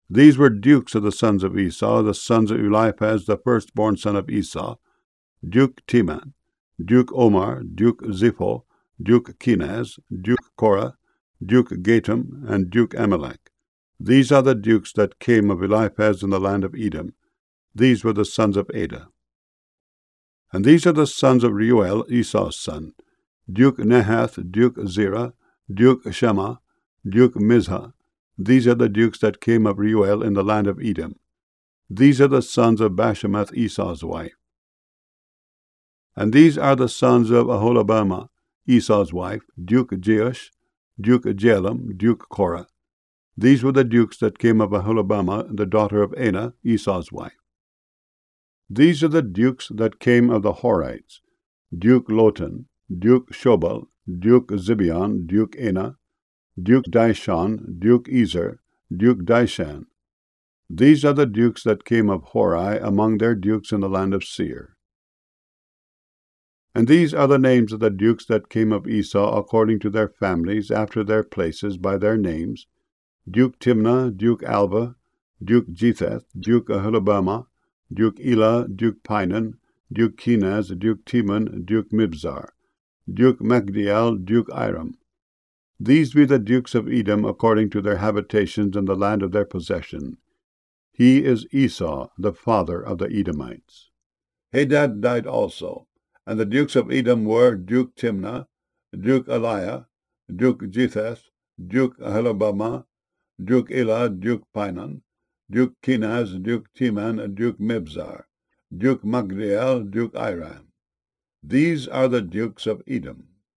These were dukes of the sons of Esau, the sons of Eliphaz, the firstborn son of Esau: Duke Teman, Duke Omar, Duke Zipho, Duke Kenaz, Duke Korah, Duke Gatam, and Duke Amalek. These are the dukes that came of Eliphaz in the land of Edom. These were the sons of Adah. And these are the sons of Reuel, Esau's son: Duke Nahath, Duke Zerah, Duke Shema, Duke Mizhah. These are the dukes that came of Reuel in the land of Edom. These are the sons of Bashemath, Esau's wife. And these are the sons of Aholibamah, Esau's wife: Duke Jeush, Duke Jalem, Duke Korah. These were the dukes that came of Aholibamah, the daughter of Anah, Esau's wife. These are the dukes that came of the Horites: Duke Lotan, Duke Shobal, Duke Zibeon, Duke Anah, Duke Dishon, Duke Ezer, Duke Dishan. These are the dukes that came of Hori among their dukes in the land of Seir. And these are the names of the dukes that came of Esau according to their families, after their places, by their names: Duke Timnah, Duke Alva, Duke Jetheth, Duke Aholibamah, Duke Elah, Duke Pinon, Duke Kenaz, Duke Teman, Duke Mibzar, Duke Magdiel, Duke Iram. These be the dukes of Edom according to their habitations in the land of their possession. He is Esau, the father of the Edomites. Hadad died also, and the dukes of Edom were Duke Timnah, Duke Eliah, Duke Jetheth, Duke Aholibamah, Duke Elah, Duke Pinon, Duke Kenaz, Duke Teman, Duke Mibzar, Duke Magdiel, Duke Iram. These are the dukes of Edom.